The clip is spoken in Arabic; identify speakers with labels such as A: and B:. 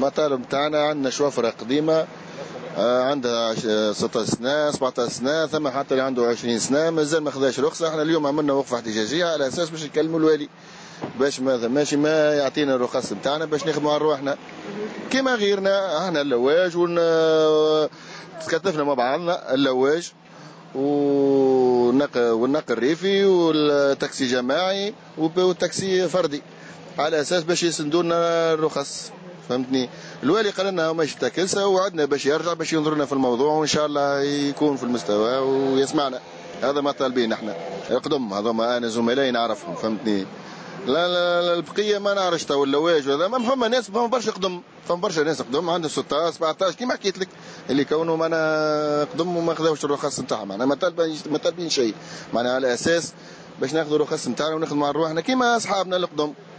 A: المطالب نتاعنا عندنا شوفرة قديمة عندها 16 سنة 17 سنة، ثم حتى اللي عنده 20 سنة مازال ما خذاش رخصة. احنا اليوم عملنا وقفة احتجاجية على أساس باش نكلموا الوالي باش ماشي ما يعطينا الرخص نتاعنا باش نخدموا على روحنا كما غيرنا. احنا اللواج تكتفنا مع بعضنا اللواج والنقل الريفي والتاكسي جماعي والتاكسي فردي على اساس باش يسندوا لنا الرخص. فهمتني؟ الوالي قال لنا ماشي تاكلسه وعدنا باش يرجع باش ينظر لنا في الموضوع وان شاء الله يكون في المستوى ويسمعنا. هذا ما طالبين احنا اقدم هذوما انا زملائي نعرفهم. فهمتني؟ لا البقيه ما نعرفش تو اللواج هذا ما فما ناس فما برشا قدم، فما برشا ناس قدم عنده 16 17 كيما حكيت لك اللي كونوا معنا قدم وما خذاوش الرخص نتاعهم. معناها ما طالبين شيء معناها على اساس باش ناخذوا الرخص نتاعنا ونخدموا على روحنا كيما اصحابنا القدم.